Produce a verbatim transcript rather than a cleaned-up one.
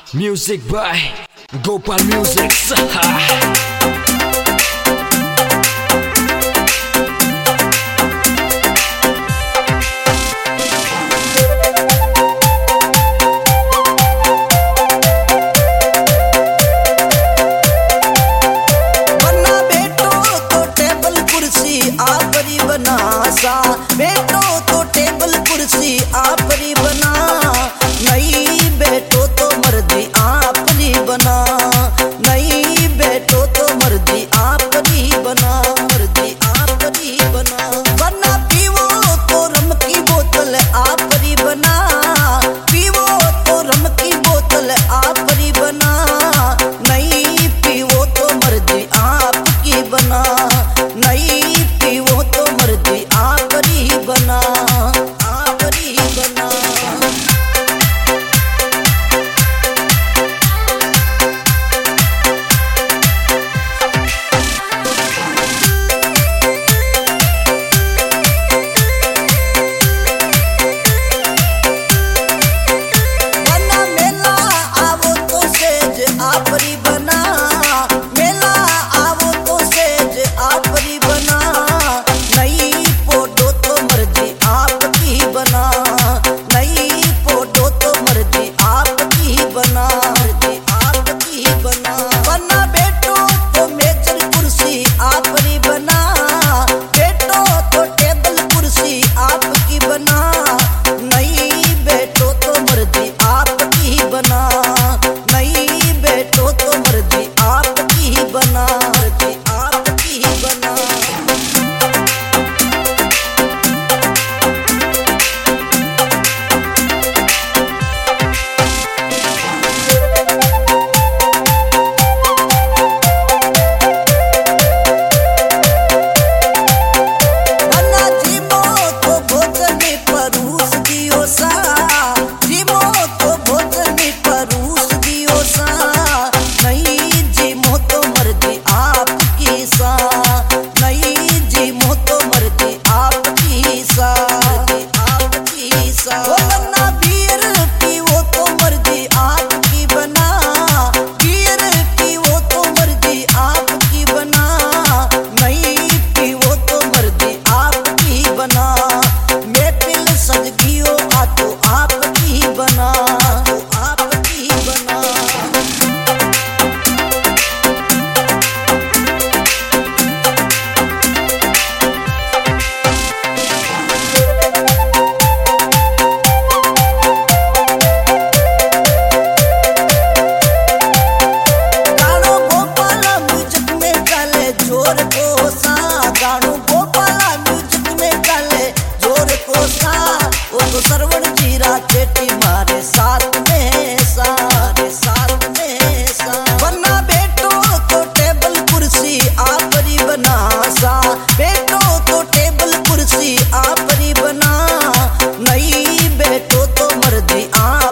Music by Gopal Music. बेटो तो table कुर्सी आपरी बना, नहीं बेटो तो मर्जी आपरी बना, नहीं बेटो तो मर्जी आपरी बना, मर्जी आपरी बना। वरना पीवो तो रम की बोतल आपरी बना, पीवो तो रम की बोतल आपरी बना, नहीं पीवो तो मर्जी आपकी बना, नहीं पीवो तो मर्जी आपरी बना, आपरी बना। वरना मेला आवो तो सेज आपरी बना, मेला आवो तो सेज आपरी बना, नहीं फोटो तो मर्जी आपकी बना, नहीं फोटो तो मर्जी आपकी बना, मर्जी आपकी बना। वरना बेटो तो मेजर कुर्सी आपरी बना, बेटो तो टेबल कुर्सी आपकी बना, नहीं बेटो तो मर्जी आपकी बना, नहीं बेटो तो मर्जी आपकी बना, मर्जी आपकी बना। वरना जीमो तो भोजन परूस दियो सा, जीमो तो भोजन परूस दियो सा, नहीं जीमो तो मर्जी आपकी सा, नहीं जीमो तो मर्जी आपकी सा, आपकी सा। वरना बीयर पीवो तो मर्जी आपकी बना, बीयर पीवो तो मर्जी आपकी बना, नहीं पीवो तो मर्जी आपकी बना, महफिल सज गियो आ तो आपकी बना, तो आपकी बना। गानो गोपाला म्यूजिक में चले जोर को सा, गानो गोपाला म्यूजिक में चले जोर को सा, वो तो सरवण जीरा चेटी मारे साथ में सा, रे साथ में सा। वरना बेटो तो टेबल कुर्सी आपरी बना सा, बेटो तो टेबल कुर्सी आपरी बना, नहीं बेटो तो मर्जी आप